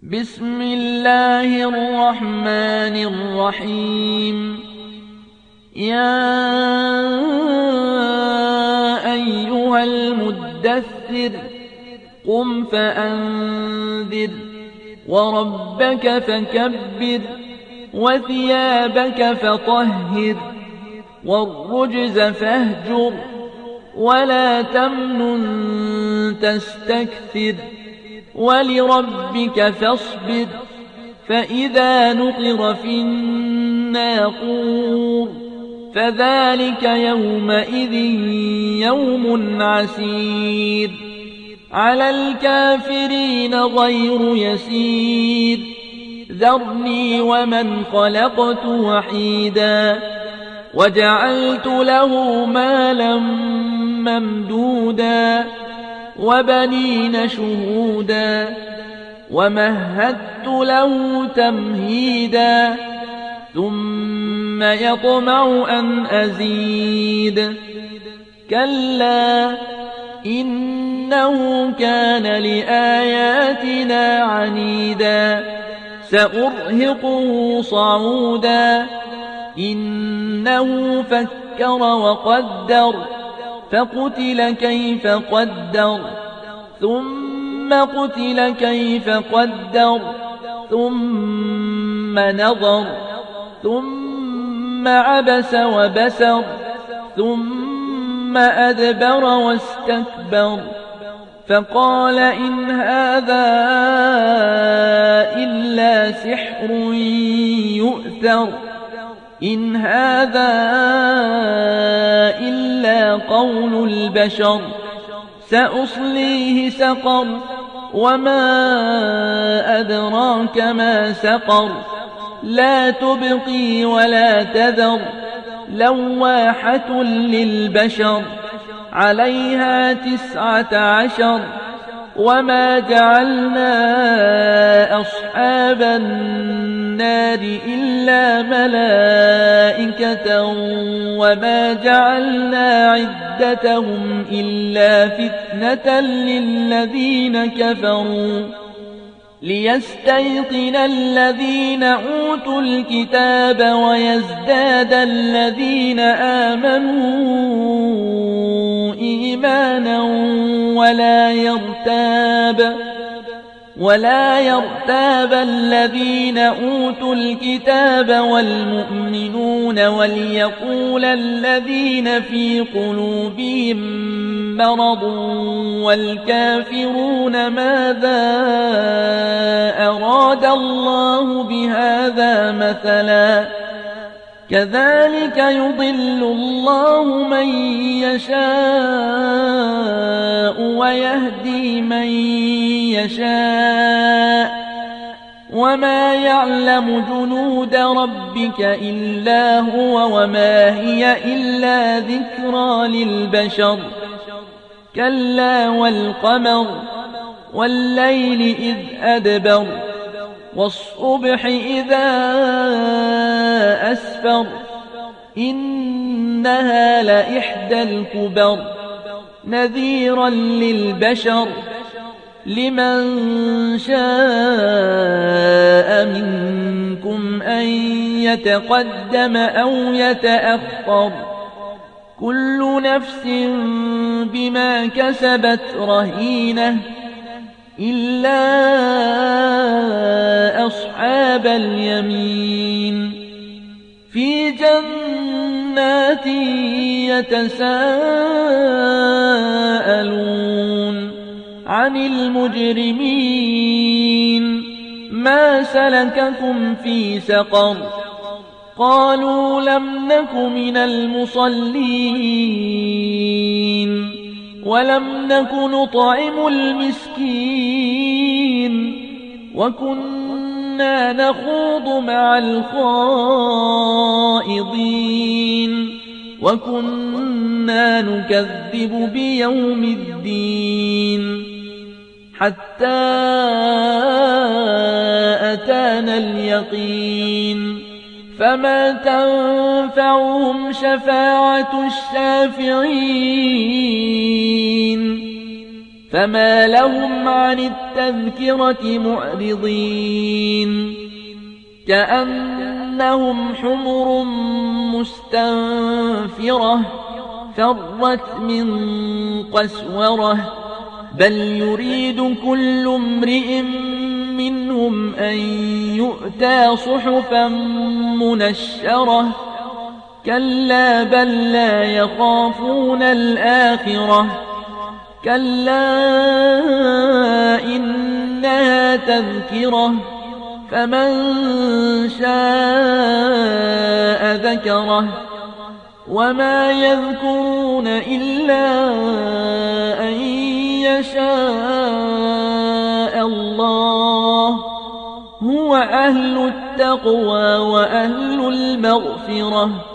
بسم الله الرحمن الرحيم. يا أيها المدثر قم فأنذر وربك فكبر وثيابك فطهر والرجز فاهجر ولا تمنن تستكثر ولربك فاصبر فإذا نقر في الناقور فذلك يومئذ يوم عسير على الكافرين غير يسير ذرني ومن خلقت وحيدا وجعلت له مالا ممدودا وبنين شهودا ومهدت له تمهيدا ثم يطمع أن أزيد كلا إنه كان لآياتنا عنيدا سأرهقه صعودا إنه فكر وقدر فقتل كيف قدر ثم قتل كيف قدر ثم نظر ثم عبس وبسر ثم أدبر واستكبر فقال إن هذا إلا سحر يؤثر إن هذا إلا قول البشر سأصليه سقر وما أدراك ما سقر لا تبقي ولا تذر لواحة للبشر عليها 19 وما جعلنا أصحاب النار إلا ملائكة وما جعلنا عدتهم إلا فتنة للذين كفروا ليستيقن الذين أوتوا الكتاب ويزداد الذين آمنوا إيمانا ولا يرتاب الذين أوتوا الكتاب والمؤمنون وليقول الذين في قلوبهم مرض والكافرون ماذا أراد الله بهذا مثلا كذلك يضل الله من يشاء ويهدي من يشاء وما يعلم جنود ربك إلا هو وما هي إلا ذكرى للبشر كلا والقمر والليل إذ أدبر والصبح إذا أسفر إنها لإحدى الكبر نذيرا للبشر لمن شاء منكم أن يتقدم أو يتأخر كل نفس بما كسبت رهينة إلا أصحاب اليمين في جنات يتساءلون عن المجرمين ما سلككم في سقر قالوا لم نك من المصلين ولم نك نطعم المسكين وكنا نخوض مع الخائضين وكنا نكذب بيوم الدين حتى أتانا اليقين فما تنفعهم شفاعة الشافعين فما لهم عن التذكرة معرضين كأنهم حمر مستنفرة فرت من قسورة بل يريد كل امرئ منهم أن يؤتى صحفا منشرة كلا بل لا يخافون الآخرة كلا إنها تذكرة فمن شاء ذكره وما يذكرون إلا أن يشاء الله هو أهل التقوى وأهل المغفرة